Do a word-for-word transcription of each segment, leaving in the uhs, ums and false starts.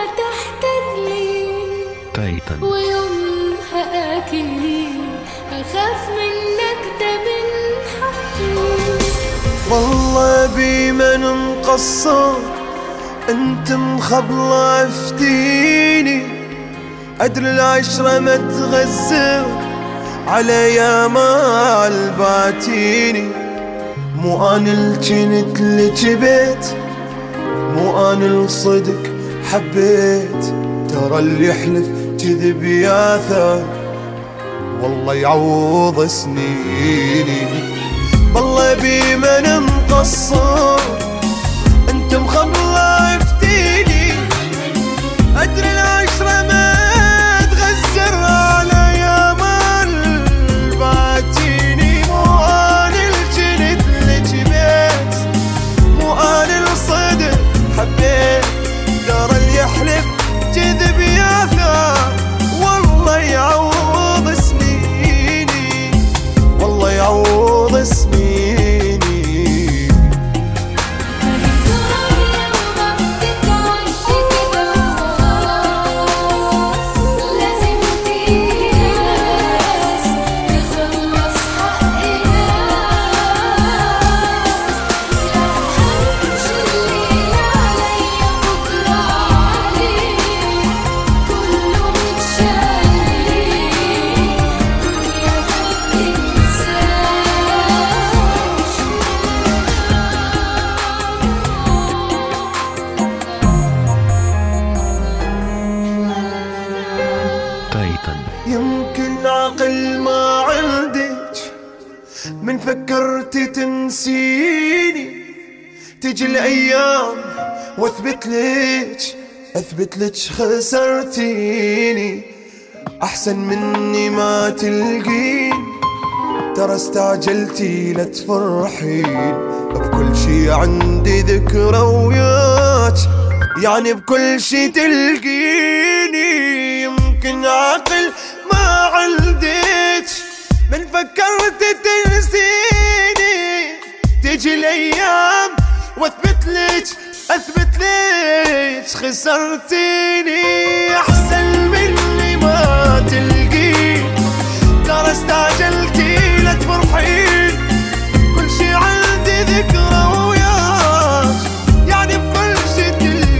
تحتدلي تايتن، ويومها أكيد أخاف منك ده من حقي. والله بي من مقصر انت مخبلة عفتيني، أدري العشرة ما تغزر على يا مال باتيني. مو أنا الجنت اللي جبت، مو أنا الصدق حبيت، ترى اللي يحلف كذب ياثر والله يعوض سنيني. والله بي من مقصر انت مخبلة عفتيني، أدري العشرة ما تغزر على يا مال باتيني. مو أنا الجنت اللي جبت، مو أنا الصدق حبيت، ترى اللي يحلف كذب ياثر والله يعوض سنيني، والله يعوض سنيني. يمكن عقل ما عندك من فكرتي تنسيني، تجي الايام واثبت لك اثبت لك خسرتيني. احسن مني ما تلقين، ترى استعجلتي لا تفرحين، بكل شي عندي ذكرى وياك، يعني بكل شي تلقيني. يمكن عقل ما عندك من فكرت تنسيني، تجي الايام واثبت لك اثبت لك خسرتيني. احسن مني ما تلقين، ترى استعجلتي لا تفرحين، كل شي عندي ذكرى وياك، يعني بكل شي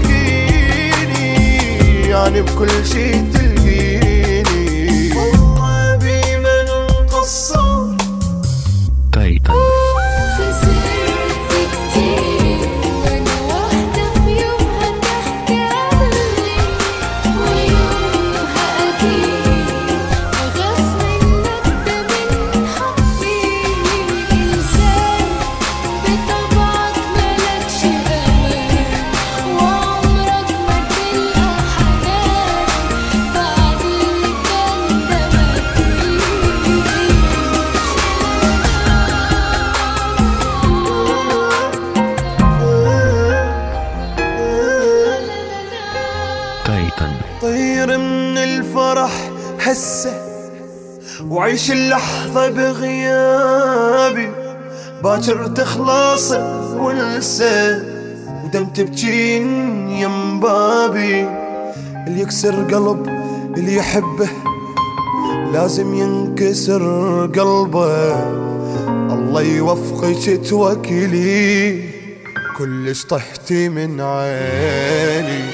تلقيني، يعني بكل شي تلقيني. والله بي من مقصر تايتن، خسرت كتير وأنا واحدة في يومها تحتدلي، ويومها أكيد أخاف منك ده من حقي. إنسان بطبعك ملكش أمان، وعمرك ما تلقى حنان بعد اللي كان ده تايتن، طير من الفرح حسه وعيش اللحظة بغيابي، باكر تخلص ونسى ودم تبجين يم بابي. اللي يكسر قلب اللي يحبه لازم ينكسر قلبه، الله يوفقك توكلي، كلش طحتي من عيني.